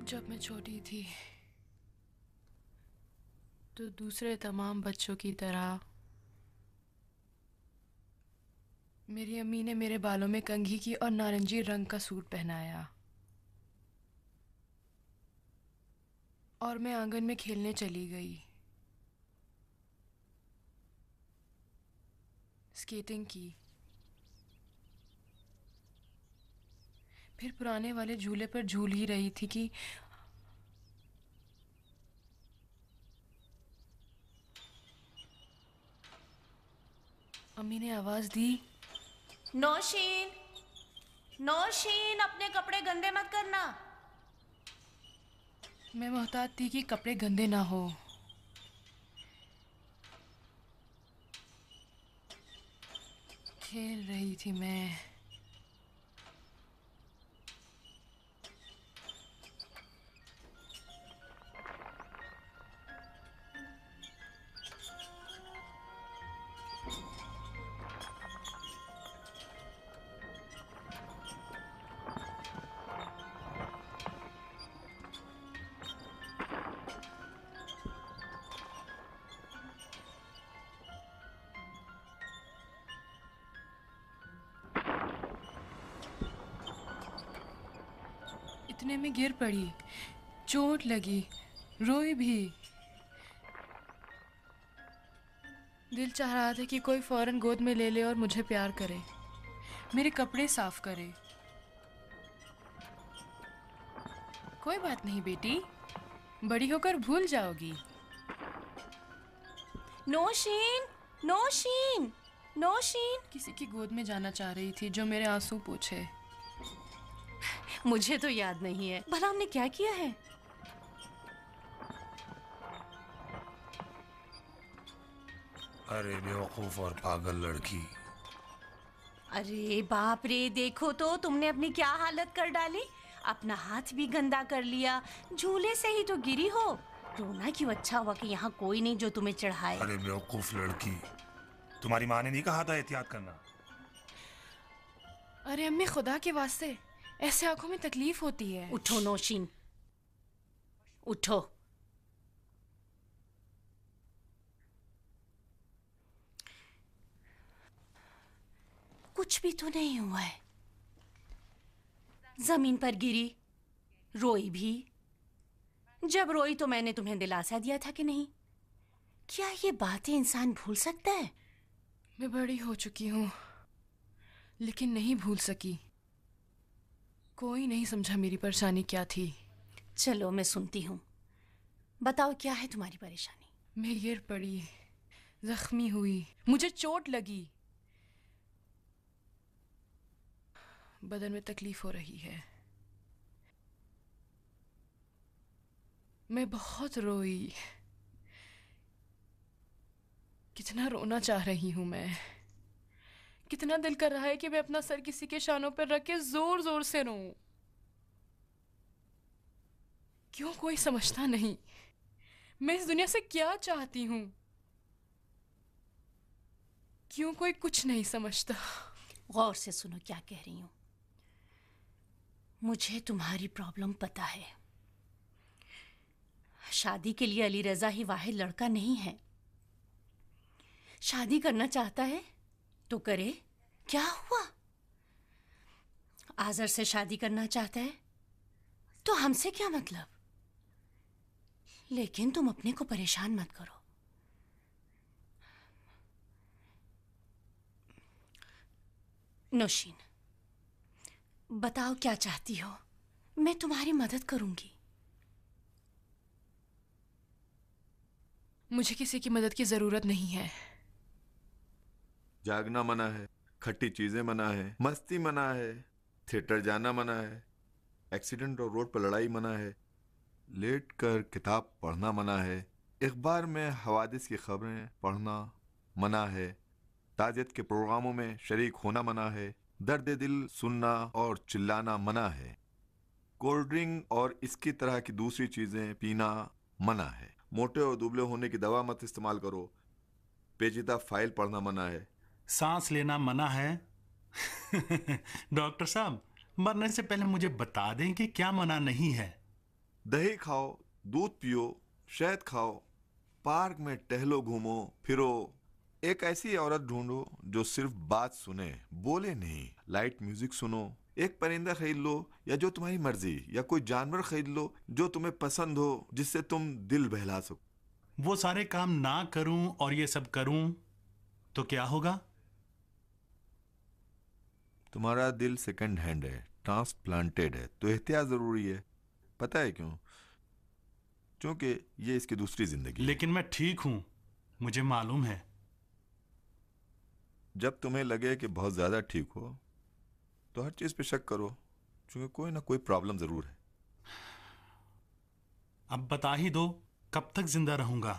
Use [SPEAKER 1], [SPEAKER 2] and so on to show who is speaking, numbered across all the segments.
[SPEAKER 1] जब मैं छोटी थी तो दूसरे तमाम बच्चों की तरह मेरी अम्मी ने मेरे बालों में कंघी की और नारंगी रंग का सूट पहनाया और मैं आंगन में खेलने चली गई। स्केटिंग की, फिर पुराने वाले झूले पर झूल ही रही थी कि अम्मी ने आवाज दी,
[SPEAKER 2] नौशीन, नौशीन, अपने कपड़े गंदे मत करना।
[SPEAKER 1] मैं मोहतात थी कि कपड़े गंदे ना हो। खेल रही थी मैं। इतने में गिर पड़ी, चोट लगी, रोई भी। दिल चाह रहा था कि कोई फौरन गोद में ले ले और मुझे प्यार करे, मेरे कपड़े साफ करे। कोई बात नहीं बेटी, बड़ी होकर भूल जाओगी।
[SPEAKER 2] नौशीन, नौशीन, नौशीन।
[SPEAKER 1] किसी की गोद में जाना चाह रही थी जो मेरे आंसू पोंछे।
[SPEAKER 2] मुझे तो याद नहीं है, भला हमने क्या किया है?
[SPEAKER 3] अरे बेवकूफ और पागल लड़की।
[SPEAKER 2] अरे बाप रे, देखो तो तुमने अपनी क्या हालत कर डाली। अपना हाथ भी गंदा कर लिया, झूले से ही तो गिरी हो। रोना क्यों? अच्छा हुआ कि यहाँ कोई नहीं जो तुम्हें चढ़ाए।
[SPEAKER 3] अरे बेवकूफ लड़की, तुम्हारी माँ ने नहीं कहा था एहतियात करना?
[SPEAKER 1] अरे अम्मी, खुदा के वास्ते, ऐसे आंखों में तकलीफ होती है।
[SPEAKER 2] उठो नौशीन, उठो। कुछ भी तो नहीं हुआ है। जमीन पर गिरी, रोई भी। जब रोई तो मैंने तुम्हें दिलासा दिया था कि नहीं। क्या ये बातें इंसान भूल सकता है?
[SPEAKER 1] मैं बड़ी हो चुकी हूँ, लेकिन नहीं भूल सकी। कोई नहीं समझा मेरी परेशानी क्या थी।
[SPEAKER 2] चलो मैं सुनती हूँ, बताओ क्या है तुम्हारी परेशानी?
[SPEAKER 1] मैं गिर पड़ी, जख्मी हुई, मुझे चोट लगी, बदन में तकलीफ हो रही है। मैं बहुत रोई, कितना रोना चाह रही हूं मैं। कितना दिल कर रहा है कि मैं अपना सर किसी के शानों पर रख के जोर जोर से रोऊं। क्यों कोई समझता नहीं? मैं इस दुनिया से क्या चाहती हूं? क्यों कोई कुछ नहीं समझता?
[SPEAKER 2] गौर से सुनो क्या कह रही हूं। मुझे तुम्हारी प्रॉब्लम पता है। शादी के लिए अली रजा ही वाहिद लड़का नहीं है। शादी करना चाहता है तो करे, क्या हुआ? आजर से शादी करना चाहता है तो हमसे क्या मतलब? लेकिन तुम अपने को परेशान मत करो। नौशीन, बताओ क्या चाहती हो, मैं तुम्हारी मदद करूंगी।
[SPEAKER 1] मुझे किसी की मदद की जरूरत नहीं है।
[SPEAKER 4] जागना मना है, खट्टी चीजें मना है, मस्ती मना है, थिएटर जाना मना है, एक्सीडेंट और रोड पर लड़ाई मना है, लेट कर किताब पढ़ना मना है, अखबार में हवादिस की खबरें पढ़ना मना है, ताजियत के प्रोग्रामों में शरीक होना मना है, दर्द दिल सुनना और चिल्लाना मना है, कोल्ड ड्रिंक और इसकी तरह की दूसरी चीजें पीना मना है, मोटे और दुबले होने की दवा मत इस्तेमाल करो, पेचीदा फाइल पढ़ना मना है,
[SPEAKER 5] सांस लेना मना है। डॉक्टर साहब, मरने से पहले मुझे बता दें कि क्या मना नहीं है।
[SPEAKER 4] दही खाओ, दूध पियो, शहद खाओ, पार्क में टहलो, घूमो फिरो। एक ऐसी औरत ढूंढो जो सिर्फ बात सुने, बोले नहीं। लाइट म्यूजिक सुनो, एक परिंदा खरीद लो या जो तुम्हारी मर्जी, या कोई जानवर खरीद लो जो तुम्हें पसंद हो, जिससे तुम दिल बहला सको।
[SPEAKER 5] वो सारे काम ना करूं और ये सब करूं तो क्या होगा?
[SPEAKER 4] तुम्हारा दिल सेकंड हैंड है, ट्रांसप्लांटेड है, तो एहतियात जरूरी है। पता है क्यों? क्योंकि ये इसकी दूसरी जिंदगी है।
[SPEAKER 5] लेकिन मैं ठीक हूं, मुझे मालूम है।
[SPEAKER 4] जब तुम्हें लगे कि बहुत ज्यादा ठीक हो तो हर चीज पे शक करो, क्योंकि कोई ना कोई प्रॉब्लम जरूर है।
[SPEAKER 5] अब बता ही दो, कब तक जिंदा रहूंगा?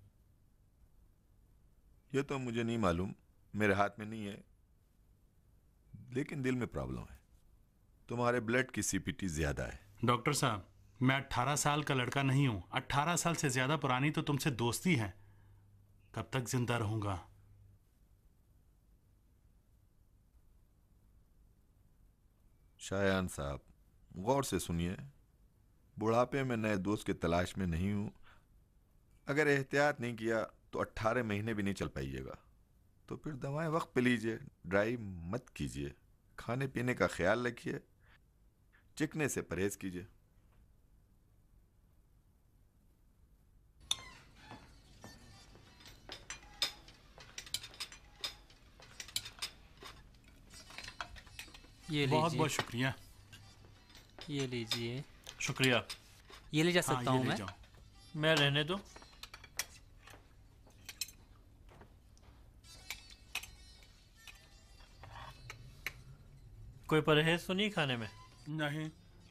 [SPEAKER 4] ये तो मुझे नहीं मालूम, मेरे हाथ में नहीं है, लेकिन दिल में प्रॉब्लम है। तुम्हारे ब्लड की सीपीटी ज्यादा है।
[SPEAKER 5] डॉक्टर साहब, मैं 18 साल का लड़का नहीं हूं। 18 साल से ज्यादा पुरानी तो तुमसे दोस्ती है। कब तक जिंदा रहूंगा?
[SPEAKER 4] शायान साहब, गौर से सुनिए। बुढ़ापे में नए दोस्त की तलाश में नहीं हूं। अगर एहतियात नहीं किया तो 18 महीने भी नहीं चल पाइएगा। तो फिर दवाएं वक्त पे लीजिए, ड्राइव मत कीजिए, खाने पीने का ख्याल रखिए, चिकने से परहेज कीजिए।
[SPEAKER 6] ये
[SPEAKER 5] बहुत
[SPEAKER 6] लीजिए।
[SPEAKER 5] बहुत शुक्रिया।
[SPEAKER 6] ये लीजिए।
[SPEAKER 5] शुक्रिया।
[SPEAKER 6] ये ले जा
[SPEAKER 5] हाँ,
[SPEAKER 6] सकता
[SPEAKER 5] ये
[SPEAKER 6] हूँ
[SPEAKER 5] ले
[SPEAKER 6] मैं?
[SPEAKER 5] जाओ।
[SPEAKER 7] मैं रहने दो। कोई परहेज तो नहीं खाने में?
[SPEAKER 5] नहीं,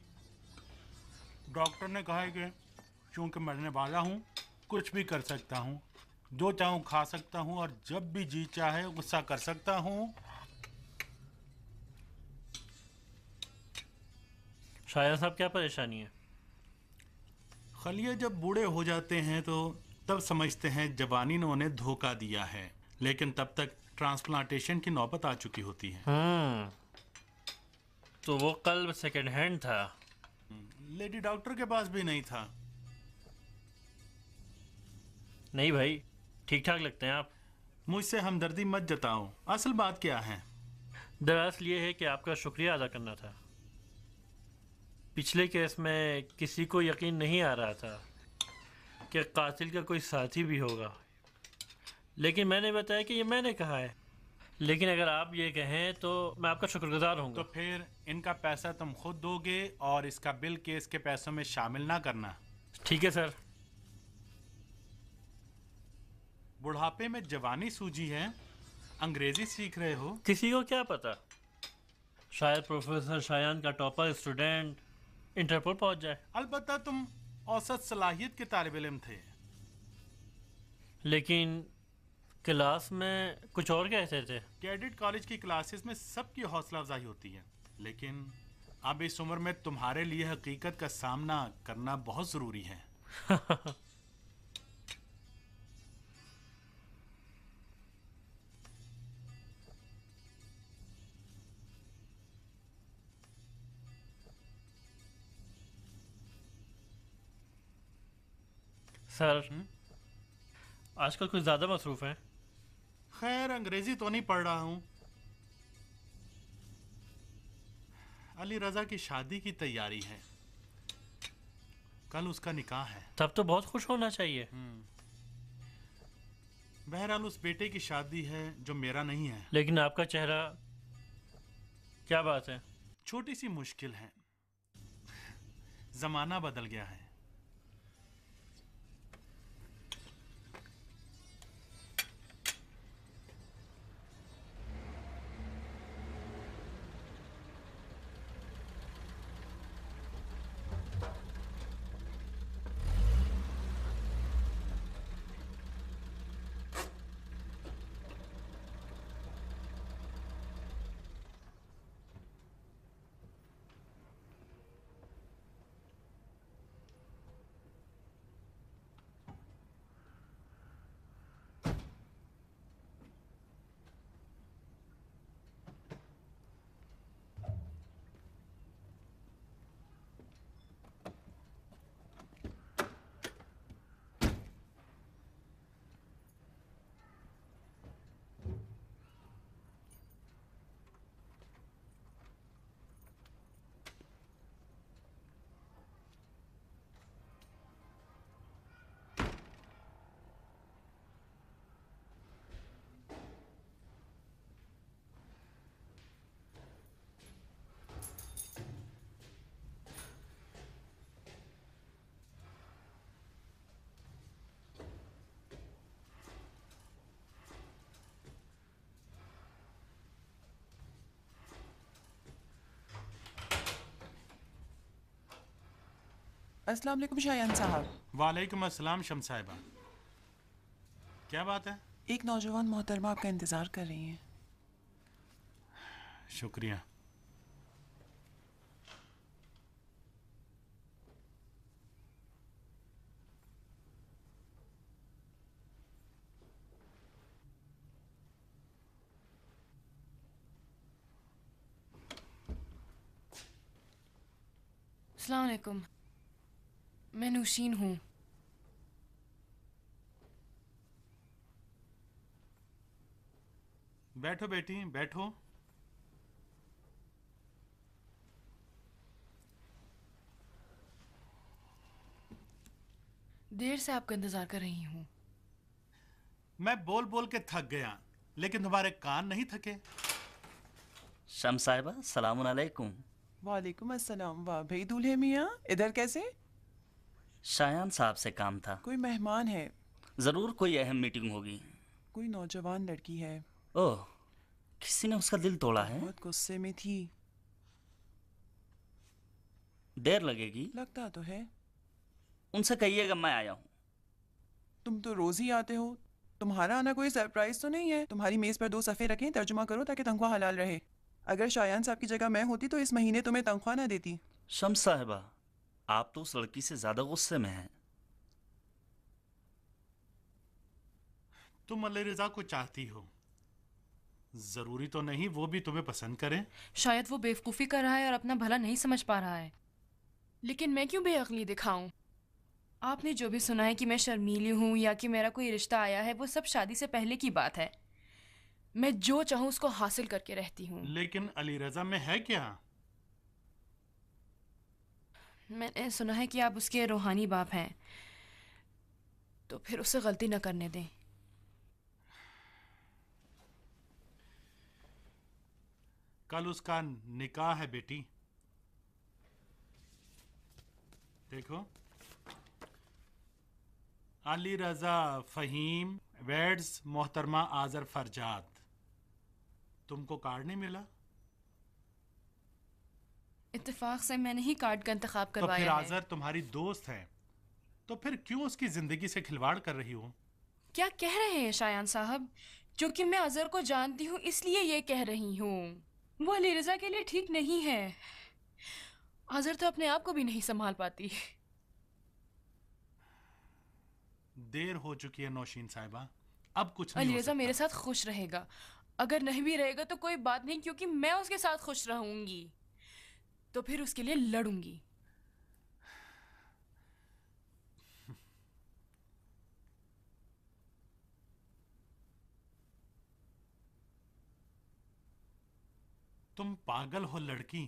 [SPEAKER 5] डॉक्टर ने कहा है कि चूंकि मरने वाला हूँ, कुछ भी कर सकता हूँ, जो चाहूँ खा सकता हूँ और जब भी जी चाहे गुस्सा कर सकता हूँ।
[SPEAKER 7] शायद साहब, क्या परेशानी है?
[SPEAKER 5] खलिए जब बूढ़े हो जाते हैं तो तब समझते हैं जवानी ने उन्हें धोखा दिया है, लेकिन तब तक ट्रांसप्लांटेशन की नौबत आ चुकी होती है।
[SPEAKER 7] तो वो कल सेकंड हैंड था।
[SPEAKER 5] लेडी डॉक्टर के पास भी नहीं था।
[SPEAKER 7] नहीं भाई, ठीक ठाक लगते हैं आप।
[SPEAKER 5] मुझसे हमदर्दी मत जताओ, असल बात क्या है?
[SPEAKER 7] दरअसल ये है कि आपका शुक्रिया अदा करना था। पिछले केस में किसी को यकीन नहीं आ रहा था कि कातिल का कोई साथी भी होगा, लेकिन मैंने बताया कि ये मैंने कहा है। लेकिन अगर आप ये कहें तो मैं आपका शुक्रगुजार होऊंगा।
[SPEAKER 5] तो फिर इनका पैसा तुम खुद दोगे और इसका बिल केस के पैसों में शामिल ना करना।
[SPEAKER 7] ठीक है सर।
[SPEAKER 5] बुढ़ापे में जवानी सूझी है, अंग्रेजी सीख रहे हो?
[SPEAKER 7] किसी को क्या पता, शायद प्रोफेसर शायान का टॉपर स्टूडेंट इंटरपोल पहुंच जाए।
[SPEAKER 5] अलबत्ता तुम औसत सलाहियत के तालिब इल्म थे।
[SPEAKER 7] लेकिन क्लास में कुछ और कहते थे।
[SPEAKER 5] कैडेट कॉलेज की क्लासेस में सबकी हौसला अफजाई होती है, लेकिन अब इस उम्र में तुम्हारे लिए हकीकत का सामना करना बहुत जरूरी है।
[SPEAKER 7] सर, आजकल कुछ ज़्यादा मसरूफ हैं।
[SPEAKER 5] खैर, अंग्रेजी तो नहीं पढ़ रहा हूँ। अली रजा की शादी की तैयारी है, कल उसका निकाह है।
[SPEAKER 7] तब तो बहुत खुश होना चाहिए।
[SPEAKER 5] बहरहाल उस बेटे की शादी है जो मेरा नहीं है।
[SPEAKER 7] लेकिन आपका चेहरा, क्या बात है?
[SPEAKER 5] छोटी सी मुश्किल है, जमाना बदल गया है।
[SPEAKER 8] अस्सलाम वालेकुम शायान साहब।
[SPEAKER 5] वालेकुम अस्सलाम शम्स साहिबा। क्या बात है?
[SPEAKER 8] एक नौजवान मोहतरमा आपका इंतज़ार कर रही हैं।
[SPEAKER 5] शुक्रिया।
[SPEAKER 1] अस्सलाम वालेकुम, मैं नौशीन हूँ।
[SPEAKER 5] बैठो बेटी, बैठो।
[SPEAKER 1] देर से आपका इंतजार कर रही हूँ।
[SPEAKER 5] मैं बोल बोल के थक गया, लेकिन तुम्हारे कान नहीं थके।
[SPEAKER 9] शम्स साहिबा, सलामुन अलैकुम।
[SPEAKER 8] वालेकुम अस्सलाम। वाह भाई दूल्हे मियाँ, इधर कैसे?
[SPEAKER 9] शायान साहब से काम था।
[SPEAKER 8] कोई मेहमान है?
[SPEAKER 9] जरूर कोई अहम मीटिंग होगी।
[SPEAKER 8] कोई नौजवान लड़की है।
[SPEAKER 9] ओह, किसी ने उसका दिल तोड़ा है।
[SPEAKER 8] बहुत गुस्से में थी।
[SPEAKER 9] देर लगेगी।
[SPEAKER 8] लगता तो है।
[SPEAKER 9] उनसे कहिएगा मैं आया हूँ।
[SPEAKER 8] तुम तो रोज ही आते हो, तुम्हारा आना कोई सरप्राइज तो नहीं है। तुम्हारी मेज पर 2 सफ़े रखें, तर्जुमा करो ताकि तनख्वाह हलाल रहे। अगर शायान साहब की जगह मैं होती तो इस महीने तुम्हें तनख्वाह ना देती।
[SPEAKER 9] शम्स साहिबा, आप तो उस लड़की से ज्यादा गुस्से में हैं।
[SPEAKER 5] तुम अली रजा को चाहती हो, जरूरी तो नहीं वो भी तुम्हें पसंद करे।
[SPEAKER 1] शायद वो बेवकूफ़ी कर रहा है और अपना भला नहीं समझ पा रहा है, लेकिन मैं क्यों बेअक्ली दिखाऊं? आपने जो भी सुना है कि मैं शर्मीली हूँ या कि मेरा कोई रिश्ता आया है, वो सब शादी से पहले की बात है। मैं जो चाहूँ उसको हासिल करके रहती हूँ।
[SPEAKER 5] लेकिन अली रजा में है क्या?
[SPEAKER 1] मैंने सुना है कि आप उसके रूहानी बाप हैं, तो फिर उसे गलती न करने दें।
[SPEAKER 5] कल उसका निकाह है बेटी। देखो, अली रजा फहीम वेड्स मोहतरमा आजर फरजाद। तुमको कार्ड नहीं मिला?
[SPEAKER 1] इत्तेफाक से मैंने ही कार्ड का इंतखाब
[SPEAKER 5] तो
[SPEAKER 1] करवाया
[SPEAKER 5] फिर
[SPEAKER 1] है।
[SPEAKER 5] आजर तुम्हारी दोस्त है, तो फिर क्यों उसकी जिंदगी से खिलवाड़ कर रही हो?
[SPEAKER 1] क्या कह रहे हैं शायान साहब? क्योंकि मैं अजहर को जानती हूँ इसलिए ये कह रही हूँ। वो अली रजा के लिए ठीक नहीं है। अजहर तो अपने आप को भी नहीं संभाल पाती।
[SPEAKER 5] देर हो चुकी है नौशीन साहिबा, अब कुछ नहीं
[SPEAKER 1] अली
[SPEAKER 5] हो
[SPEAKER 1] रजा
[SPEAKER 5] सकता।
[SPEAKER 1] मेरे साथ खुश रहेगा। अगर नहीं भी रहेगा तो कोई बात नहीं, क्योंकि मैं उसके साथ खुश रहूंगी, तो फिर उसके लिए लड़ूंगी।
[SPEAKER 5] तुम पागल हो लड़की।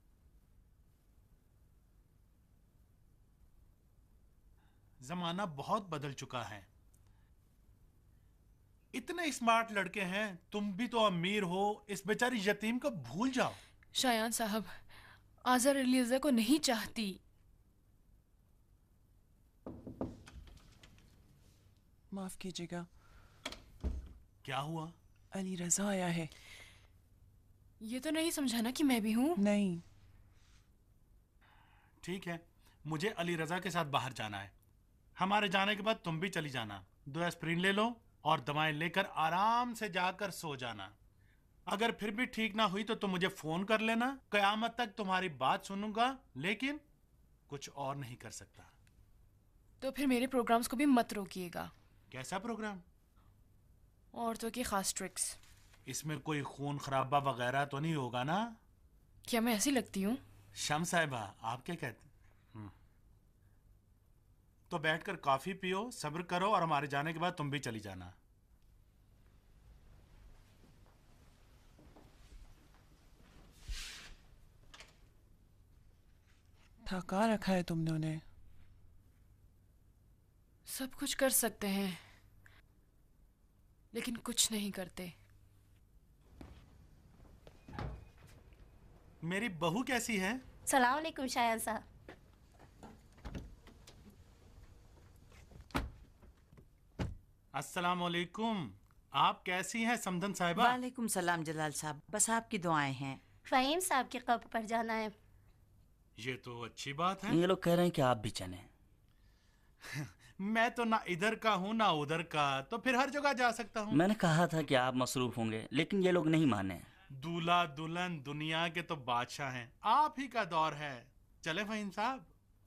[SPEAKER 5] जमाना बहुत बदल चुका है। इतने स्मार्ट लड़के हैं, तुम भी तो अमीर हो, इस बेचारी यतीम को भूल जाओ।
[SPEAKER 1] शायान साहब, आजर अली रजा को नहीं चाहती।
[SPEAKER 8] माफ कीजिएगा।
[SPEAKER 5] क्या हुआ?
[SPEAKER 8] अली रजा आया है।
[SPEAKER 1] ये तो नहीं समझाना कि मैं भी हूँ।
[SPEAKER 8] नहीं।
[SPEAKER 5] ठीक है, मुझे अली रजा के साथ बाहर जाना है। हमारे जाने के बाद तुम भी चली जाना। 2 एस्प्रिन ले लो और दवाएं लेकर आराम से जाकर सो जाना। अगर फिर भी ठीक ना हुई तो तुम मुझे फोन कर लेना। कयामत तक तुम्हारी बात सुनूंगा, लेकिन कुछ और नहीं कर सकता।
[SPEAKER 1] तो फिर मेरे प्रोग्राम्स को भी मत रोकिएगा।
[SPEAKER 5] कैसा प्रोग्राम?
[SPEAKER 1] औरतों की खास ट्रिक्स।
[SPEAKER 5] इसमें कोई खून खराबा वगैरह तो नहीं होगा ना?
[SPEAKER 1] क्या मैं ऐसी लगती हूँ?
[SPEAKER 5] शम्स साहिबा, आप क्या कहते? तो बैठकर कॉफी पियो, सब्र करो और हमारे जाने के बाद तुम भी चली जाना।
[SPEAKER 8] थका रखा है तुमने उन्हें।
[SPEAKER 1] सब कुछ कर सकते हैं, लेकिन कुछ नहीं करते।
[SPEAKER 5] मेरी बहू कैसी है?
[SPEAKER 2] सलाम अलैकुम शायान साहब।
[SPEAKER 5] अस्सलाम वालेकुम। आप कैसी हैं समदन साहिबा?
[SPEAKER 10] वालेकुम सलाम जलाल साहब, बस आपकी दुआएं हैं।
[SPEAKER 2] फहीम साहब की कब्र पर जाना है।
[SPEAKER 5] ये तो अच्छी बात है।
[SPEAKER 9] ये लोग कह रहे हैं कि आप भी चलें।
[SPEAKER 5] मैं तो ना इधर का हूँ ना उधर का, तो फिर हर जगह जा सकता हूँ।
[SPEAKER 9] मैंने कहा था कि आप मसरूफ होंगे, लेकिन ये लोग नहीं माने।
[SPEAKER 5] दूल्हा दुल्हन दुनिया के तो बादशाह हैं, आप ही का दौर है। चले फहीम साहब।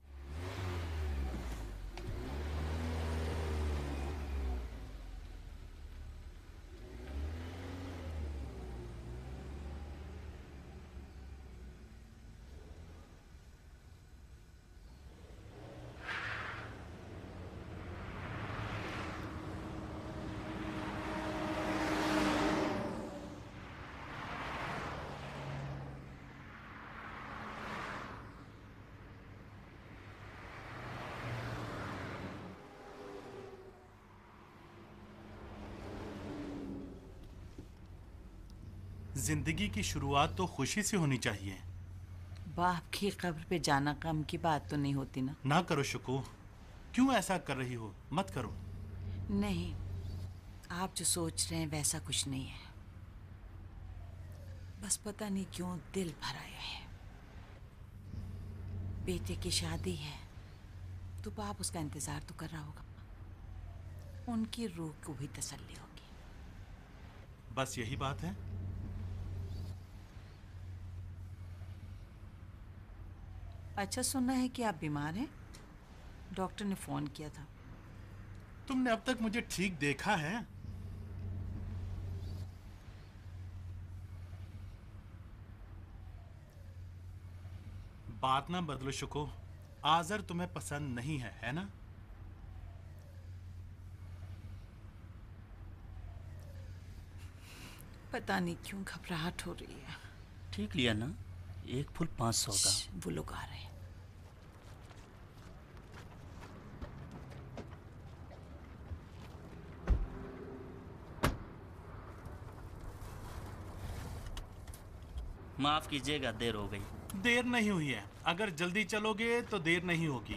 [SPEAKER 5] जिंदगी की शुरुआत तो खुशी से होनी चाहिए।
[SPEAKER 2] बाप की कब्र पे जाना गम की बात तो नहीं होती ना।
[SPEAKER 5] ना करो शुकू, क्यों ऐसा कर रही हो? मत करो।
[SPEAKER 2] नहीं, आप जो सोच रहे हैं वैसा कुछ नहीं है। बस पता नहीं क्यों दिल भर आया है। बेटे की शादी है तो बाप उसका इंतजार तो कर रहा होगा, उनकी रूह को भी तसल्ली होगी।
[SPEAKER 5] बस यही बात है।
[SPEAKER 2] अच्छा, सुना है कि आप बीमार हैं। डॉक्टर ने फोन किया था।
[SPEAKER 5] तुमने अब तक मुझे ठीक देखा है? बात ना बदलो शुको, आजर तुम्हें पसंद नहीं है ना?
[SPEAKER 2] पता नहीं क्यों घबराहट हो रही है।
[SPEAKER 9] ठीक लिया ना, एक फुल 500 का।
[SPEAKER 2] वो लोग आ रहे हैं।
[SPEAKER 9] माफ कीजिएगा, देर हो गई।
[SPEAKER 5] देर नहीं हुई है, अगर जल्दी चलोगे तो देर नहीं होगी।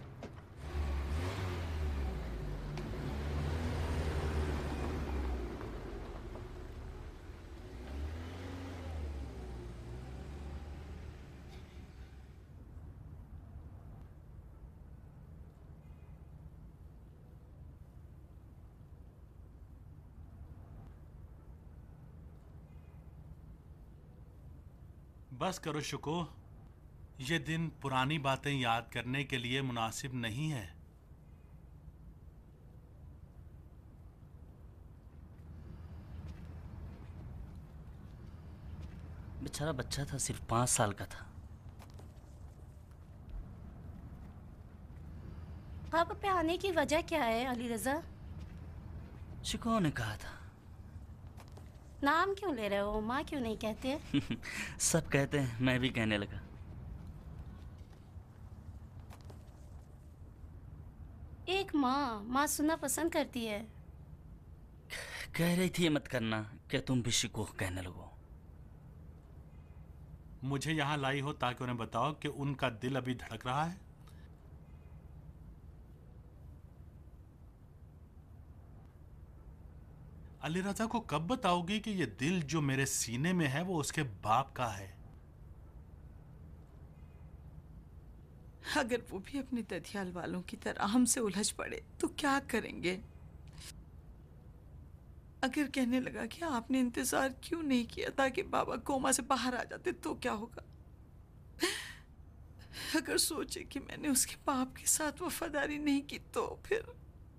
[SPEAKER 5] बस करो शुको, ये दिन पुरानी बातें याद करने के लिए मुनासिब नहीं है।
[SPEAKER 9] बेचारा बच्चा था, सिर्फ 5 साल का था।
[SPEAKER 10] पापा पे आने की वजह क्या है अली रजा?
[SPEAKER 9] शिको ने कहा था।
[SPEAKER 10] नाम क्यों ले रहे हो? माँ क्यों नहीं कहते?
[SPEAKER 9] सब कहते हैं, मैं भी कहने लगा।
[SPEAKER 10] एक माँ सुनना पसंद करती है।
[SPEAKER 9] कह रही थी मत करना, क्या तुम भी शिको कहने लगो।
[SPEAKER 5] मुझे यहाँ लाई हो ताकि उन्हें बताओ कि उनका दिल अभी धड़क रहा है। अली रजा को कब बताओगी कि ये दिल जो मेरे सीने में है वो उसके बाप का है?
[SPEAKER 2] अगर वो भी अपने दधियाल वालों की तरह हमसे उलझ पड़े तो क्या करेंगे? अगर कहने लगा कि आपने इंतजार क्यों नहीं किया ताकि बाबा कोमा से बाहर आ जाते तो क्या होगा? अगर सोचे कि मैंने उसके बाप के साथ वफादारी नहीं की तो फिर,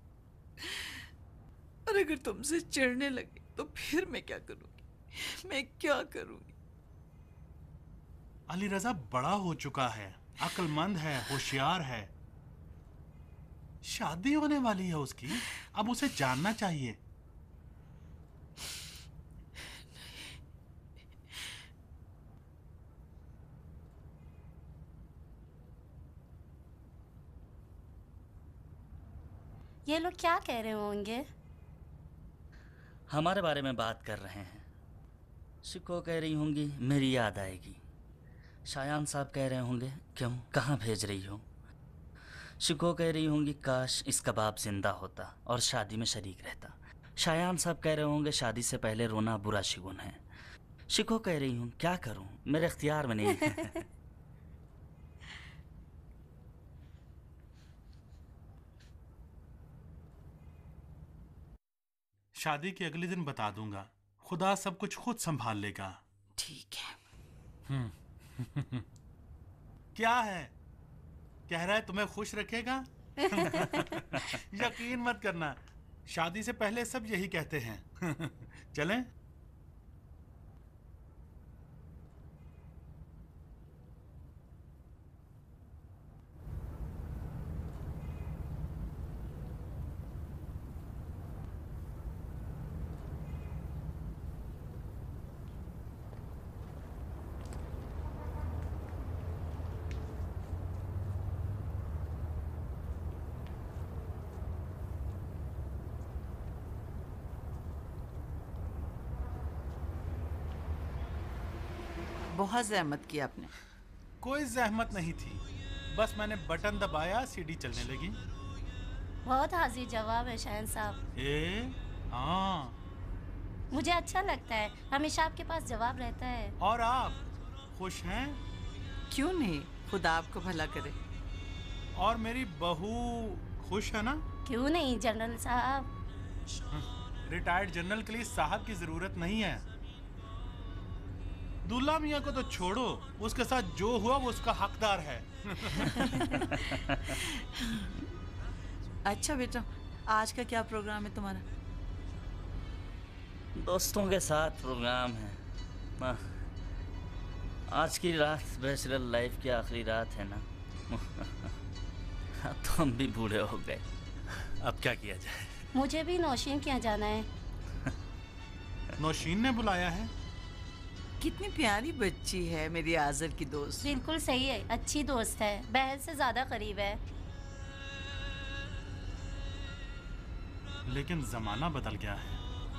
[SPEAKER 2] और अगर तुमसे चिढ़ने लगे तो फिर मैं क्या करूंगी? मैं क्या करूंगी?
[SPEAKER 5] अली रजा बड़ा हो चुका है, अक्लमंद है, होशियार है। शादी होने वाली है उसकी, अब उसे जानना चाहिए।
[SPEAKER 10] ये लोग क्या कह रहे होंगे?
[SPEAKER 9] हमारे बारे में बात कर रहे हैं। शिको कह रही होंगी मेरी याद आएगी। शायान साहब कह रहे होंगे क्यों, कहाँ भेज रही हो। शिको कह रही होंगी काश इसका बाप जिंदा होता और शादी में शरीक रहता। शायान साहब कह रहे होंगे शादी से पहले रोना बुरा शिगुन है। शिको कह रही हूँ क्या करूँ, मेरे इख्तियार में नहीं है।
[SPEAKER 5] शादी के अगले दिन बता दूंगा। खुदा सब कुछ खुद संभाल लेगा।
[SPEAKER 2] ठीक है।
[SPEAKER 5] क्या है? कह रहा है तुम्हें खुश रखेगा? यकीन मत करना, शादी से पहले सब यही कहते हैं। चलें?
[SPEAKER 11] बहुत जहमत की आपने।
[SPEAKER 5] कोई जहमत नहीं थी, बस मैंने बटन दबाया, सीडी चलने लगी।
[SPEAKER 10] बहुत हाजिर जवाब है शायन साहब।
[SPEAKER 5] हाँ,
[SPEAKER 10] मुझे अच्छा लगता है, हमेशा आपके पास जवाब रहता है।
[SPEAKER 5] और आप खुश हैं?
[SPEAKER 11] क्यों नहीं, खुदा आपको भला करे।
[SPEAKER 5] और मेरी बहू खुश है ना?
[SPEAKER 10] क्यों नहीं जनरल साहब।
[SPEAKER 5] रिटायर्ड जनरल के लिए साहब की जरूरत नहीं है। दूल्हा मियाँ को तो छोड़ो, उसके साथ जो हुआ वो उसका हकदार है।
[SPEAKER 11] अच्छा बेटा, आज का क्या प्रोग्राम है तुम्हारा?
[SPEAKER 9] दोस्तों के साथ प्रोग्राम है। आज की रात बैचलर लाइफ की आखिरी रात है ना। अब तो हम भी बूढ़े हो गए, अब क्या किया जाए।
[SPEAKER 10] मुझे भी नौशीन के यहाँ जाना है।
[SPEAKER 5] नौशीन ने बुलाया है?
[SPEAKER 11] कितनी प्यारी बच्ची है मेरी आज़र की दोस्त।
[SPEAKER 10] बिल्कुल सही है, अच्छी दोस्त है, बहन से ज्यादा करीब है।
[SPEAKER 5] लेकिन जमाना बदल गया है।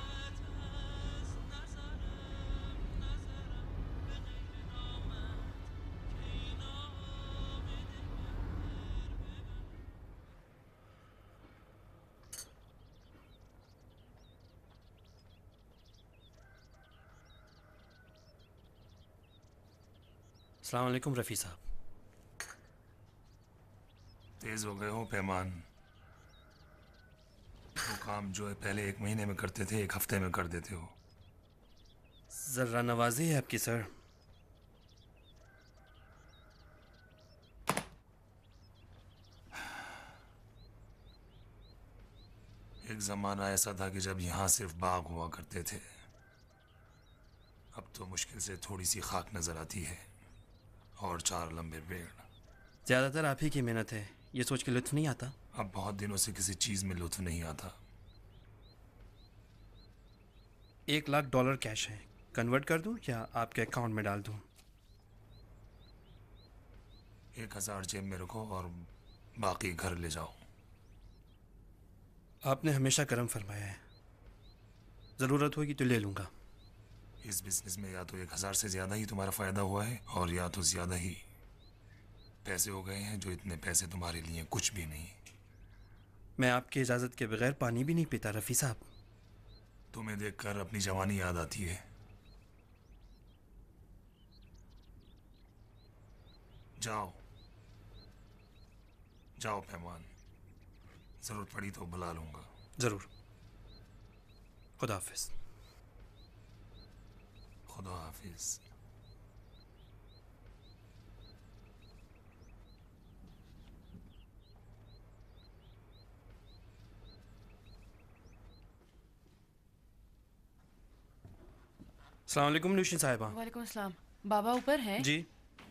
[SPEAKER 6] अस्सलाम वालेकुम रफ़ी साहब।
[SPEAKER 3] तेज हो गए हो पैमान। वो काम जो है पहले 1 महीने में करते थे 1 हफ्ते में कर देते हो।
[SPEAKER 6] ज़रा नवाजी है आपकी सर।
[SPEAKER 3] एक ज़माना ऐसा था कि जब यहाँ सिर्फ बाग हुआ करते थे, अब तो मुश्किल से थोड़ी सी खाक नजर आती है और 4 लंबे पेड़।
[SPEAKER 6] ज़्यादातर आप ही की मेहनत है, ये सोच के लुत्फ नहीं आता।
[SPEAKER 3] अब बहुत दिनों से किसी चीज़ में लुत्फ नहीं आता।
[SPEAKER 6] $1,00,000 कैश है, कन्वर्ट कर दूं या आपके अकाउंट में डाल दूं?
[SPEAKER 3] 1000 जेब में रखो और बाकी घर ले जाओ।
[SPEAKER 6] आपने हमेशा करम फरमाया है, ज़रूरत होगी तो ले लूँगा।
[SPEAKER 3] इस बिजनेस में या तो 1000 से ज़्यादा ही तुम्हारा फ़ायदा हुआ है और या तो ज़्यादा ही पैसे हो गए हैं, जो इतने पैसे तुम्हारे लिए कुछ भी नहीं।
[SPEAKER 6] मैं आपकी इजाज़त के बगैर पानी भी नहीं पीता रफ़ी साहब।
[SPEAKER 3] तुम्हें देखकर अपनी जवानी याद आती है। जाओ जाओ पैमान, जरूरत पड़ी तो बुला लूंगा।
[SPEAKER 6] ज़रूर। खुदा हाफिज़।
[SPEAKER 3] खुदा हाफिज़।
[SPEAKER 6] अस्सलाम वालेकुम नूशिन साहिबा।
[SPEAKER 1] वालेकुम अस्सलाम। बाबा ऊपर हैं?
[SPEAKER 6] जी।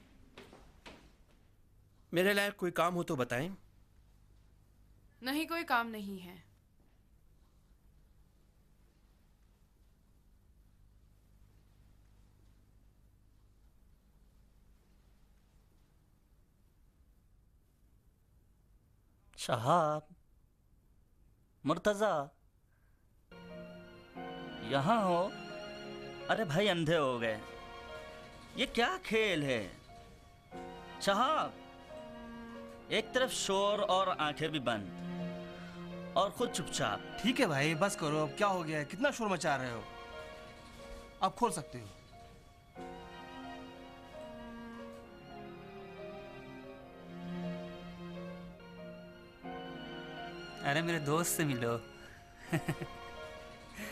[SPEAKER 6] मेरे लायक कोई काम हो तो बताएं।
[SPEAKER 1] नहीं, कोई काम नहीं है।
[SPEAKER 9] शहाब, मुर्तजा, यहाँ हो? अरे भाई अंधे हो गए, ये क्या खेल है? शहाब, एक तरफ शोर और आंखें भी बंद और खुद चुपचाप।
[SPEAKER 12] ठीक है भाई, बस करो, अब क्या हो गया है? कितना शोर मचा रहे हो? आप खोल सकते हो।
[SPEAKER 6] अरे मेरे दोस्त से मिलो।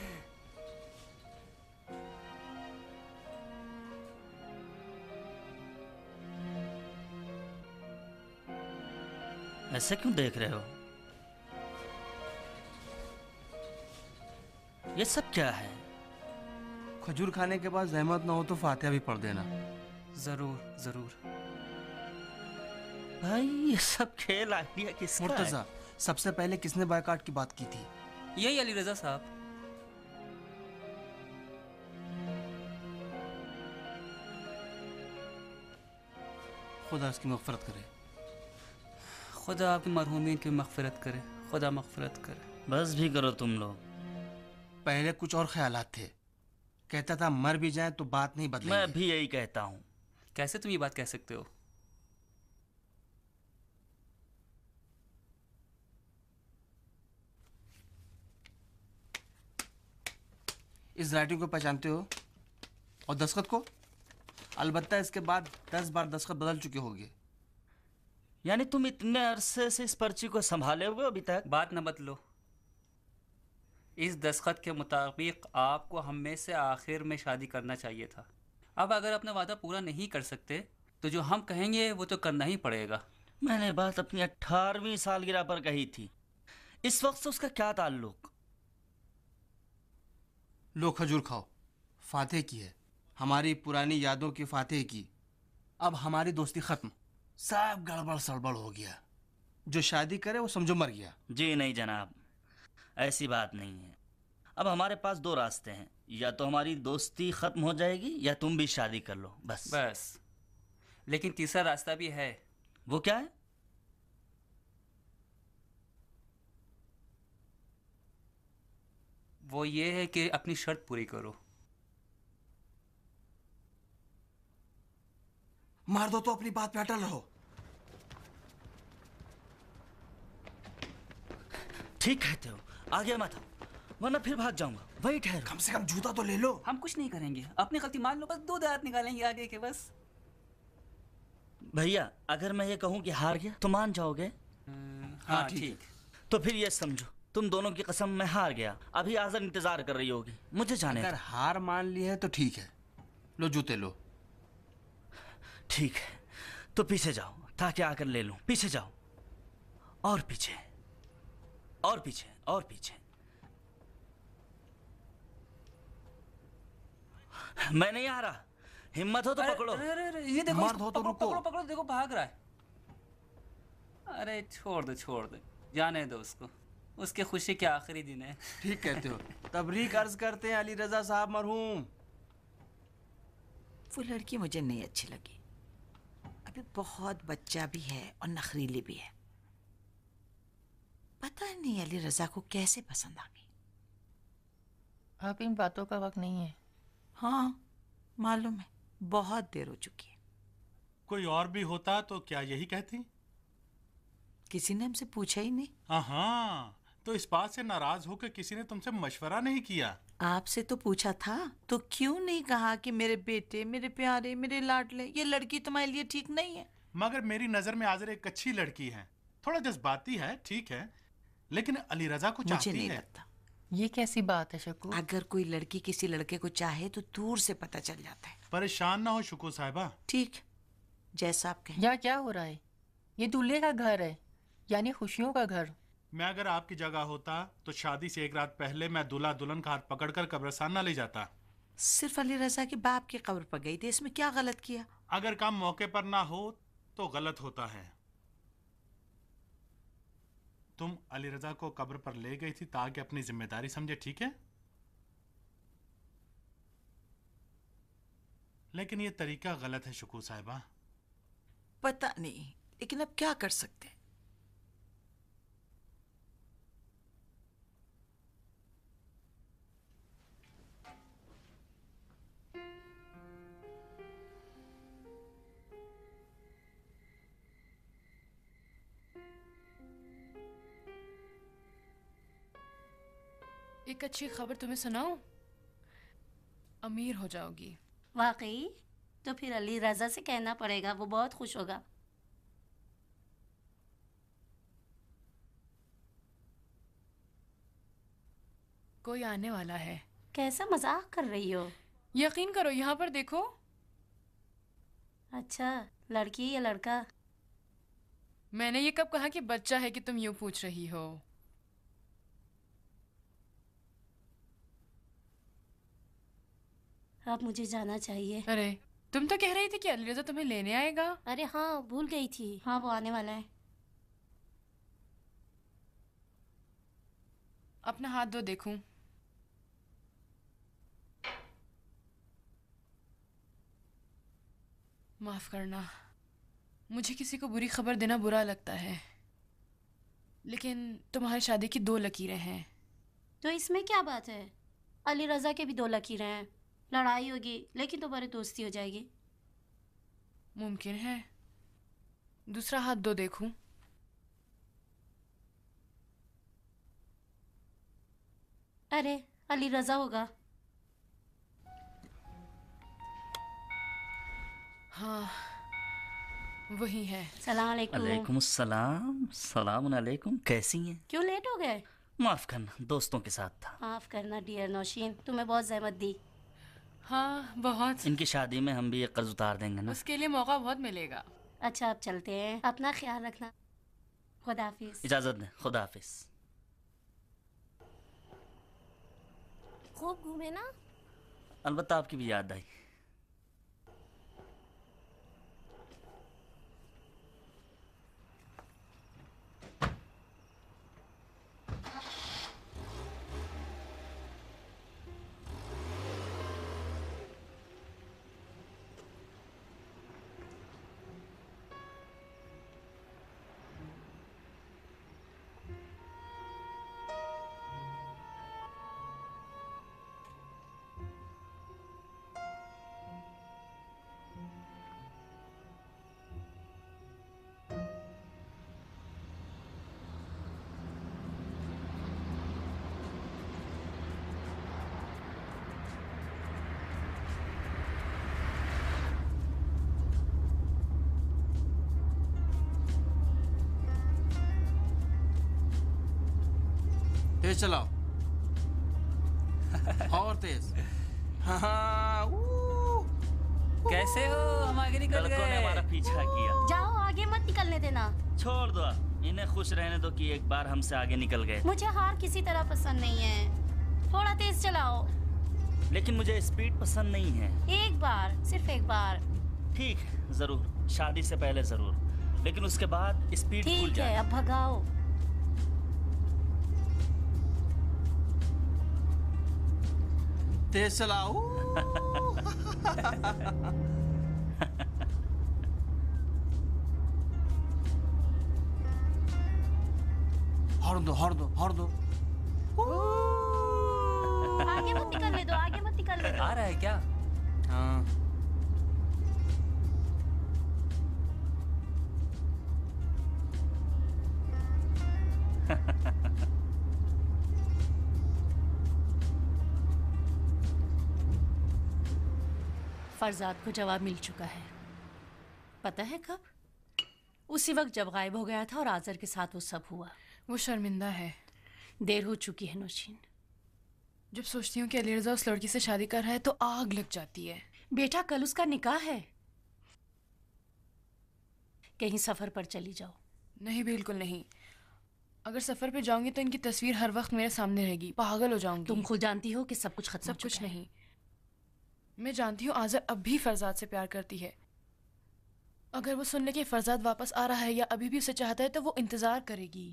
[SPEAKER 9] ऐसे क्यों देख रहे हो? ये सब क्या है?
[SPEAKER 12] खजूर खाने के बाद जहमत ना हो तो फातिहा भी पढ़ देना।
[SPEAKER 13] जरूर जरूर।
[SPEAKER 9] भाई ये सब खेल आइडिया किसका है?
[SPEAKER 12] मुर्तजा, सबसे पहले किसने बायकाट की बात की थी?
[SPEAKER 13] यही अली रजा साहब।
[SPEAKER 12] खुदा उसकी मगफरत करे।
[SPEAKER 13] खुदा आपकी मरहूमीन की मगफरत करे। खुदा मगफरत करे।
[SPEAKER 9] बस भी करो तुम लोग।
[SPEAKER 12] पहले कुछ और ख्यालात थे। कहता था मर भी जाए तो बात नहीं बदलेगी।
[SPEAKER 9] मैं भी यही कहता हूँ।
[SPEAKER 13] कैसे तुम ये बात कह सकते हो?
[SPEAKER 12] इस राइटिंग को पहचानते हो? और दस्तखत को? अलबत्ता इसके बाद 10 बार दस्तखत बदल चुके होंगे।
[SPEAKER 9] यानी तुम इतने अरसे से इस पर्ची को संभाले हुए अभी तक?
[SPEAKER 13] बात न बदलो। इस दस्तखत के मुताबिक आपको हम में से आखिर में शादी करना चाहिए था। अब अगर अपना वादा पूरा नहीं कर सकते तो जो हम कहेंगे वो तो करना ही पड़ेगा।
[SPEAKER 9] मैंने बात अपनी 18वीं सालगिरह पर कही थी। इस वक्त से उसका क्या ताल्लुक?
[SPEAKER 12] लो खजूर खाओ। फातेह की है, हमारी पुरानी यादों की फातेह की। अब हमारी दोस्ती खत्म। सब गड़बड़ सड़बड़ हो गया। जो शादी करे वो समझो मर गया।
[SPEAKER 9] जी नहीं जनाब, ऐसी बात नहीं है। अब हमारे पास 2 रास्ते हैं, या तो हमारी दोस्ती खत्म हो जाएगी या तुम भी शादी कर लो। बस
[SPEAKER 13] बस। लेकिन तीसरा रास्ता भी है।
[SPEAKER 9] वो क्या है?
[SPEAKER 13] वो ये है कि अपनी शर्त पूरी करो।
[SPEAKER 12] मार दो तो अपनी बात पे अटल रहो।
[SPEAKER 9] ठीक कहते हो, आगे मत आओ वरना फिर भाग जाऊंगा। वही ठहरो।
[SPEAKER 12] कम से कम जूता तो ले लो।
[SPEAKER 13] हम कुछ नहीं करेंगे, अपनी गलती मान लो, बस 2 दांत निकालेंगे आगे के बस।
[SPEAKER 9] भैया अगर मैं ये कहूँ कि हार गया तो मान जाओगे?
[SPEAKER 13] हाँ ठीक।
[SPEAKER 9] तो फिर ये समझो तुम दोनों की कसम मैं हार गया। अभी आज़र इंतजार कर रही होगी, मुझे जाने
[SPEAKER 12] अगर
[SPEAKER 9] दो।
[SPEAKER 12] हार मान ली है तो ठीक है, लो जूते लो।
[SPEAKER 9] ठीक है तो पीछे जाओ ताकि आकर ले लूं। पीछे जाओ, और पीछे, और पीछे, और पीछे। मैं नहीं आ रहा। हिम्मत हो तो पकड़ो।
[SPEAKER 13] अरे ये देखो,
[SPEAKER 12] मर्द हो तो रुको।
[SPEAKER 13] पकड़ो पकड़ो, देखो भाग रहा है। अरे छोड़ दो, जाने दो उसको। उसके खुशी के आखिरी दिन है।
[SPEAKER 12] ठीक कहते हो। तबरीक अर्ज करते हैं अली रजा साहब मरहूम।
[SPEAKER 11] वो लड़की मुझे नहीं अच्छी लगी। अभी बहुत बच्चा भी है और नखरीली भी है। पता नहीं अली रजा को कैसे पसंद आ गई।
[SPEAKER 14] अब इन बातों का वक्त नहीं है।
[SPEAKER 11] हाँ मालूम है, बहुत देर हो चुकी है।
[SPEAKER 5] कोई और भी होता तो क्या यही कहती?
[SPEAKER 11] किसी ने हमसे पूछा ही नहीं।
[SPEAKER 5] हाँ, तो इस बात से नाराज होकर किसी ने तुमसे मशवरा नहीं किया?
[SPEAKER 11] आपसे तो पूछा था, तो क्यों नहीं कहा कि मेरे बेटे, मेरे प्यारे, मेरे लाडले, ये लड़की तुम्हारे लिए ठीक नहीं है?
[SPEAKER 5] मगर मेरी नजर में आज़र एक अच्छी लड़की है। थोड़ा जज्बाती है, ठीक है, लेकिन अली रजा को चाहती
[SPEAKER 11] मुझे नहीं
[SPEAKER 5] है।
[SPEAKER 11] लगता।
[SPEAKER 14] ये कैसी बात है शकू?
[SPEAKER 11] अगर कोई लड़की किसी लड़के को चाहे तो दूर से पता चल जाता है।
[SPEAKER 5] परेशान ना हो शकू साहिबा।
[SPEAKER 11] ठीक, जैसा आप कहें।
[SPEAKER 14] यहाँ क्या हो रहा है? ये दूल्हे का घर है, यानी खुशियों का घर।
[SPEAKER 5] मैं अगर आपकी जगह होता तो शादी से 1 रात पहले मैं दूल्हा दुल्हन का हाथ पकड़कर कब्रिस्तान ना ले जाता।
[SPEAKER 11] सिर्फ अली रजा के बाप की कब्र पर गई थी, इसमें क्या गलत किया?
[SPEAKER 5] अगर काम मौके पर ना हो तो गलत होता है। तुम अली रजा को कब्र पर ले गई थी ताकि अपनी जिम्मेदारी समझे, ठीक है? लेकिन ये तरीका गलत है शकू साहिबा।
[SPEAKER 11] पता नहीं, लेकिन अब क्या कर सकते हैं?
[SPEAKER 1] एक अच्छी खबर तुम्हें सुनाऊं? अमीर हो जाओगी।
[SPEAKER 10] वाकई? तो फिर अली रजा से कहना पड़ेगा, वो बहुत खुश होगा।
[SPEAKER 1] कोई आने वाला है।
[SPEAKER 10] कैसा मजाक कर रही हो?
[SPEAKER 1] यकीन करो, यहाँ पर देखो।
[SPEAKER 10] अच्छा, लड़की या लड़का?
[SPEAKER 1] मैंने ये कब कहा कि बच्चा है कि तुम यूं पूछ रही हो?
[SPEAKER 10] अब मुझे जाना चाहिए।
[SPEAKER 1] अरे तुम तो कह रही थी कि अलीरज़ा तुम्हें लेने आएगा।
[SPEAKER 10] अरे हाँ, भूल गई थी। हाँ, वो आने वाला है।
[SPEAKER 1] अपना हाथ दो देखूं। माफ करना, मुझे किसी को बुरी खबर देना बुरा लगता है, लेकिन तुम्हारी शादी की 2 लकीरें हैं।
[SPEAKER 10] तो इसमें क्या बात है? अली रजा के भी 2 लकीरें हैं। लड़ाई होगी लेकिन तुम्हारी दोस्ती हो जाएगी।
[SPEAKER 1] मुमकिन है। दूसरा हाथ दो देखूं।
[SPEAKER 10] अरे अली रजा होगा।
[SPEAKER 1] हाँ, वही है।
[SPEAKER 10] सलाम अलैकुम।
[SPEAKER 9] अलैकुम सलाम। सलाम अलैकुम। कैसी हैं?
[SPEAKER 10] क्यों लेट हो गए?
[SPEAKER 9] माफ करना, दोस्तों के साथ था।
[SPEAKER 10] माफ करना डियर नौशीन, तुम्हें बहुत जहमत दी।
[SPEAKER 1] हाँ, बहुत।
[SPEAKER 9] इनकी शादी में हम भी एक कर्ज उतार देंगे ना।
[SPEAKER 1] उसके लिए मौका बहुत मिलेगा।
[SPEAKER 10] अच्छा, अब चलते हैं। अपना ख्याल रखना। खुदा हाफिज।
[SPEAKER 9] इजाजत दें। खुदा हाफिज।
[SPEAKER 10] खूब घूमे ना?
[SPEAKER 9] अलबत्ता आपकी भी याद आई।
[SPEAKER 12] तेज चलाओ। और तेज। हाँ,
[SPEAKER 13] कैसे हो? हम आगे निकल
[SPEAKER 9] लड़कों ने
[SPEAKER 13] गए।
[SPEAKER 9] हमारा पीछा किया।
[SPEAKER 10] जाओ, आगे मत निकलने देना।
[SPEAKER 9] छोड़ दो, इन्हें खुश रहने दो कि एक बार हमसे आगे निकल गए।
[SPEAKER 10] मुझे हार किसी तरह पसंद नहीं है। थोड़ा तेज चलाओ।
[SPEAKER 9] लेकिन मुझे स्पीड पसंद नहीं है।
[SPEAKER 10] एक बार, सिर्फ एक बार।
[SPEAKER 9] ठीक है, जरूर। शादी से पहले जरूर, लेकिन उसके बाद स्पीड भूल
[SPEAKER 10] ठीक है,
[SPEAKER 9] जाए।
[SPEAKER 10] अब भगाओ।
[SPEAKER 12] तेज चलाओ। हॉर्न दो, हॉर्न दो, हॉर्न दो।
[SPEAKER 10] आगे मत निकलने दो, आगे मत निकलने दो।
[SPEAKER 13] आ रहा है क्या?
[SPEAKER 12] हाँ।
[SPEAKER 2] फरजाद को जवाब मिल चुका है। पता है कब? उसी वक्त जब गायब हो गया था और आजर के साथ वो सब हुआ।
[SPEAKER 1] वो शर्मिंदा है।
[SPEAKER 2] देर हो चुकी है नौशीन।
[SPEAKER 1] जब सोचती हूँ कि अलीरज़ा उस लड़की से शादी कर रहा है तो आग लग जाती है।
[SPEAKER 2] बेटा, कल उसका निकाह है। कहीं सफर पर चली जाओ।
[SPEAKER 1] नहीं, बिल्कुल नहीं। अगर सफर पे जाऊंगी तो इनकी तस्वीर हर वक्त मेरे सामने रहेगी। पागल हो जाऊंगी।
[SPEAKER 2] तुम खुद जानती हो कि सब कुछ खत्म हो
[SPEAKER 1] सब कुछ
[SPEAKER 2] चुका है।
[SPEAKER 1] नहीं। मैं जानती हूँ आज़र अब भी फरजाद से प्यार करती है। अगर वो सुन ले कि फरजाद वापस आ रहा है या अभी भी उसे चाहता है तो वो इंतजार करेगी।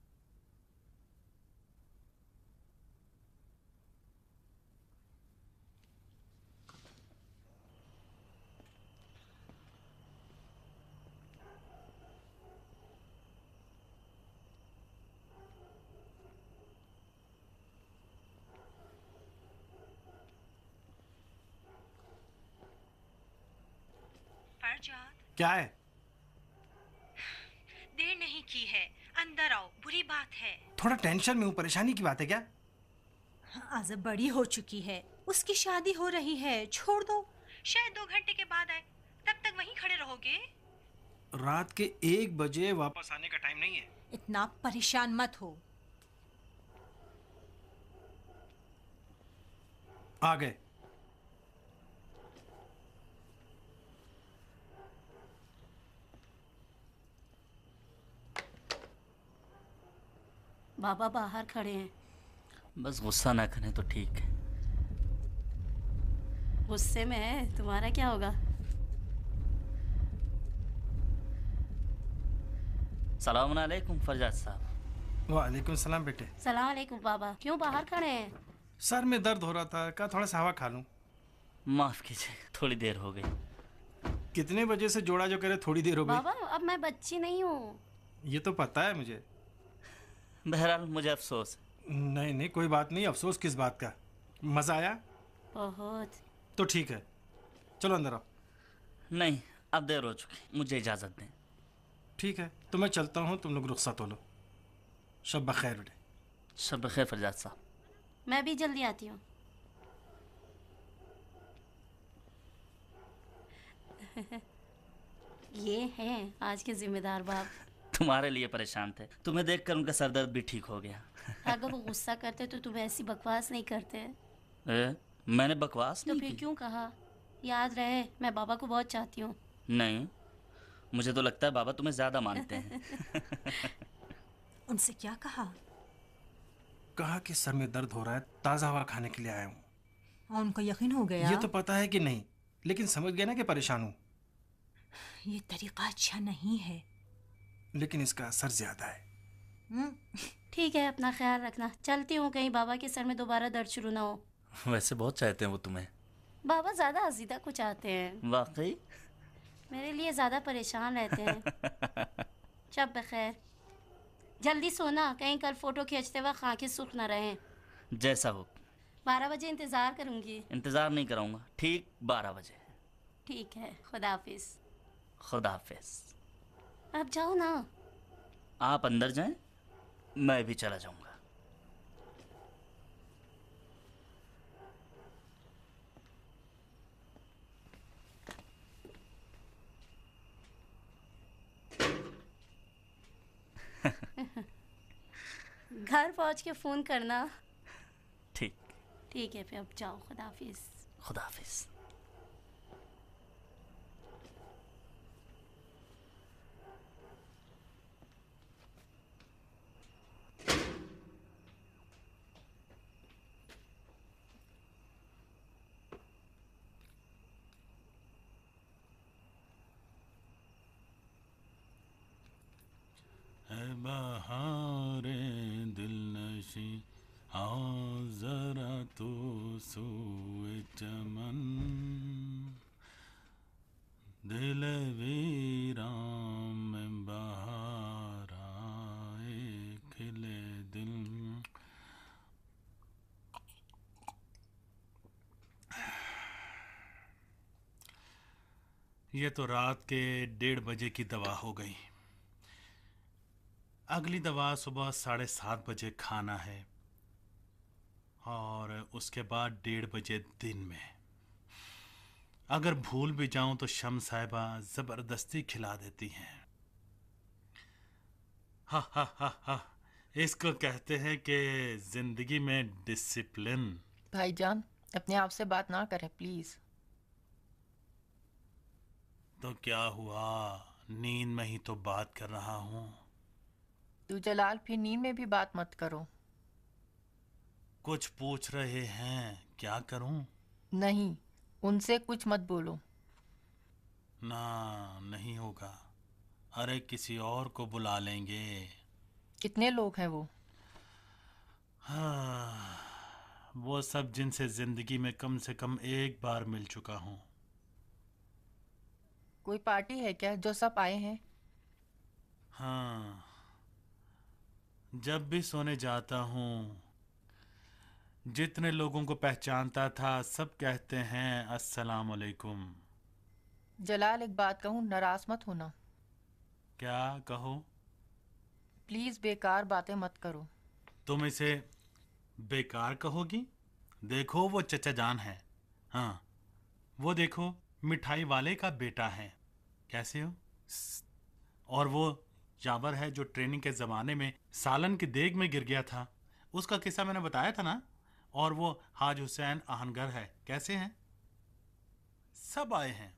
[SPEAKER 5] क्या है?
[SPEAKER 15] देर नहीं की है, अंदर आओ, बुरी बात है।
[SPEAKER 12] थोड़ा टेंशन में हूँ, परेशानी की बात है क्या?
[SPEAKER 15] आज बड़ी हो चुकी है, उसकी शादी हो रही है, छोड़ दो। शायद 2 घंटे के बाद आए, तब तक वहीं खड़े रहोगे?
[SPEAKER 12] रात के 1 बजे वापस आने का टाइम नहीं है।
[SPEAKER 15] इतना परेशान मत हो।
[SPEAKER 12] आ गए।
[SPEAKER 10] बाबा बाहर खड़े हैं।
[SPEAKER 9] बस गुस्सा ना करें तो ठीक है।
[SPEAKER 10] गुस्से में है, तुम्हारा क्या होगा?
[SPEAKER 9] सलाम अलैकुम फरजाद साहब।
[SPEAKER 12] वालेकुम सलाम बेटे।
[SPEAKER 10] सलाम अलैकुम बाबा, क्यों बाहर खड़े हैं?
[SPEAKER 12] सर में दर्द हो रहा था, कहा थोड़ा सा हवा खा लूं।
[SPEAKER 9] माफ कीजिए, थोड़ी देर हो गई।
[SPEAKER 12] कितने बजे से जोड़ा जो करे थोड़ी देर हो गई?
[SPEAKER 10] बाबा अब मैं बच्ची नहीं हूँ।
[SPEAKER 12] ये तो पता है मुझे।
[SPEAKER 9] बहरहाल मुझे अफसोस है।
[SPEAKER 12] नहीं नहीं कोई बात नहीं, अफसोस किस बात का। मजा आया?
[SPEAKER 10] बहुत।
[SPEAKER 12] तो ठीक है, चलो अंदर आओ।
[SPEAKER 9] नहीं, अब देर हो चुकी, मुझे इजाजत दें।
[SPEAKER 12] ठीक है, तो मैं चलता हूँ, तुम लोग रुख्सत हो लो। शब बखैर बेटे।
[SPEAKER 9] शब बखैर फरजाद साहब।
[SPEAKER 10] मैं भी जल्दी आती हूँ। ये हैं आज के जिम्मेदार बाप।
[SPEAKER 9] तुम्हारे लिए परेशान थे, तुम्हें देखकर उनका सरदर्द भी ठीक हो गया।
[SPEAKER 10] अगर वो गुस्सा करते तो तुम ऐसी बकवास नहीं करते।
[SPEAKER 9] मैंने बकवास
[SPEAKER 10] तो
[SPEAKER 9] नहीं
[SPEAKER 10] फिर
[SPEAKER 9] की।
[SPEAKER 10] क्यों कहा? याद रहे मैं बाबा को बहुत चाहती हूँ।
[SPEAKER 9] नहीं, मुझे तो लगता है बाबा तुम्हें ज्यादा मानते हैं।
[SPEAKER 15] उनसे क्या कहा?
[SPEAKER 12] कहा कि सर में दर्द हो रहा है, ताज़ा हवा खाने के लिए आया हूँ।
[SPEAKER 15] और उनको यकीन हो गया?
[SPEAKER 12] ये तो पता है कि नहीं, लेकिन समझ गया ना कि परेशान हूँ।
[SPEAKER 15] ये तरीका अच्छा नहीं है।
[SPEAKER 12] लेकिन इसका असर ज्यादा है।
[SPEAKER 10] ठीक है, अपना ख्याल रखना। चलती हूँ, कहीं बाबा के सर में दोबारा दर्द शुरू ना हो।
[SPEAKER 9] वैसे बहुत चाहते हैं वो तुम्हें।
[SPEAKER 10] बाबा ज्यादा हसीदा को चाहते हैं।
[SPEAKER 9] वाकई?
[SPEAKER 10] मेरे लिए ज्यादा परेशान रहते हैं। शब बखैर। जल्दी सोना, कहीं कल फोटो खींचते वक्त आंखें सूख ना रहें।
[SPEAKER 9] जैसा हो।
[SPEAKER 10] 12 बजे इंतजार करूंगी।
[SPEAKER 9] इंतजार नहीं कराऊंगा, ठीक 12 बजे।
[SPEAKER 10] ठीक है, खुदा हाफिज।
[SPEAKER 9] खुदा हाफिज।
[SPEAKER 10] अब जाओ ना।
[SPEAKER 9] आप अंदर जाएं, मैं भी चला जाऊंगा।
[SPEAKER 10] घर पहुंच के फोन करना।
[SPEAKER 9] ठीक।
[SPEAKER 10] ठीक है, फिर अब जाओ। खुदा हाफिज।
[SPEAKER 9] खुदा हाफिज।
[SPEAKER 5] बहारे दिल नशी आओ जरा तो सोए चमन, दिल वीरान में बहार आए खिले दिल। ये तो रात के 1:30 बजे की दवा हो गई। अगली दवा सुबह 7:30 बजे खाना है और उसके बाद 1:30 बजे दिन में। अगर भूल भी जाऊं तो शम साहिबा जबरदस्ती खिला देती हैं। हा हा हा हा, इसको कहते हैं कि जिंदगी में डिसिप्लिन।
[SPEAKER 14] भाईजान, अपने आप से बात ना करें प्लीज।
[SPEAKER 5] तो क्या हुआ, नींद में ही तो बात कर रहा हूं।
[SPEAKER 14] तू जलाल, फिर नींद में भी बात मत करो।
[SPEAKER 5] कुछ पूछ रहे हैं, क्या करूं?
[SPEAKER 14] नहीं, उनसे कुछ मत बोलो।
[SPEAKER 5] ना, नहीं होगा। अरे किसी और को बुला लेंगे।
[SPEAKER 14] कितने लोग हैं वो?
[SPEAKER 5] हाँ, वो सब जिनसे जिंदगी में कम से कम एक बार मिल चुका हूं।
[SPEAKER 14] कोई पार्टी है क्या जो सब आए हैं?
[SPEAKER 5] हाँ, जब भी सोने जाता हूँ जितने लोगों को पहचानता था सब कहते हैं अस्सलाम वालेकुम।
[SPEAKER 14] जलाल, एक बात कहूँ, नाराज मत होना।
[SPEAKER 5] क्या कहो?
[SPEAKER 14] प्लीज बेकार बातें मत करो।
[SPEAKER 5] तुम इसे बेकार कहोगी? देखो वो चचा जान है। हाँ, वो देखो मिठाई वाले का बेटा है। कैसे हो? और वो जाबर है जो ट्रेनिंग के ज़माने में सालन की देग में गिर गया था, उसका किस्सा मैंने बताया था ना। और वो हाज हुसैन आहनगर है। कैसे हैं? सब आए हैं।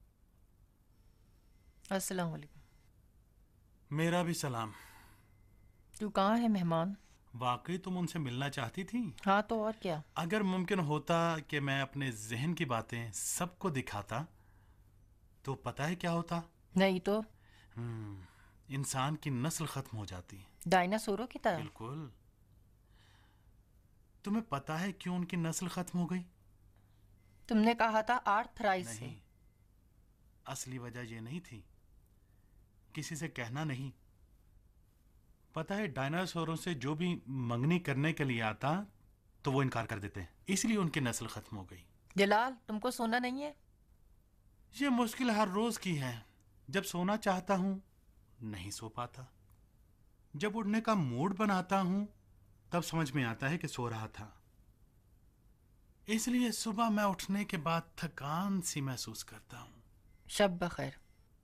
[SPEAKER 14] अस्सलाम वालेकुम।
[SPEAKER 5] मेरा भी सलाम।
[SPEAKER 14] तू कहाँ है मेहमान?
[SPEAKER 5] वाकई तुम उनसे मिलना चाहती थी?
[SPEAKER 14] हाँ तो और क्या।
[SPEAKER 5] अगर मुमकिन होता कि मैं अपने जहन की बातें सबको दिखाता तो पता है क्या होता?
[SPEAKER 14] नहीं तो?
[SPEAKER 5] इंसान की नस्ल खत्म हो जाती।
[SPEAKER 14] डायनासोरों की तरह?
[SPEAKER 5] बिल्कुल। तुम्हें पता है क्यों उनकी नस्ल खत्म हो गई?
[SPEAKER 14] तुमने कहा था आर्थराइटिस से।
[SPEAKER 5] असली वजह यह नहीं थी, किसी से कहना नहीं। पता है डायनासोरों से जो भी मंगनी करने के लिए आता तो वो इनकार कर देते हैं, इसलिए उनकी नस्ल खत्म हो गई।
[SPEAKER 14] जलाल, तुमको सोना नहीं है?
[SPEAKER 5] ये मुश्किल हर रोज की है। जब सोना चाहता हूं नहीं सो पाता, जब उड़ने का मूड बनाता हूं तब समझ में आता है कि सो रहा था। इसलिए सुबह मैं उठने के बाद थकान सी महसूस करता हूं।
[SPEAKER 14] शब बखैर।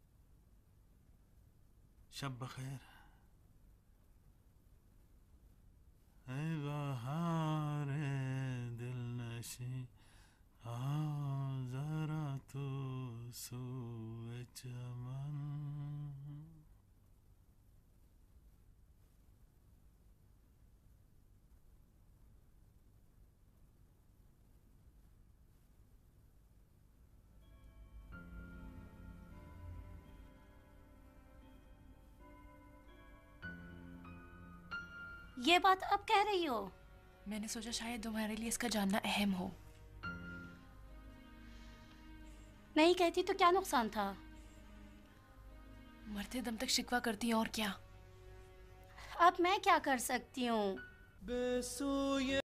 [SPEAKER 5] शब बखैर। ऐ बहारे दिल नशी आ जरा तो सूए चमन।
[SPEAKER 10] ये बात अब कह रही हो?
[SPEAKER 1] मैंने सोचा शायद तुम्हारे लिए इसका जानना अहम हो।
[SPEAKER 10] नहीं कहती तो क्या नुकसान था?
[SPEAKER 1] मरते दम तक शिकवा करती हैं और क्या।
[SPEAKER 10] अब मैं क्या कर सकती हूँ?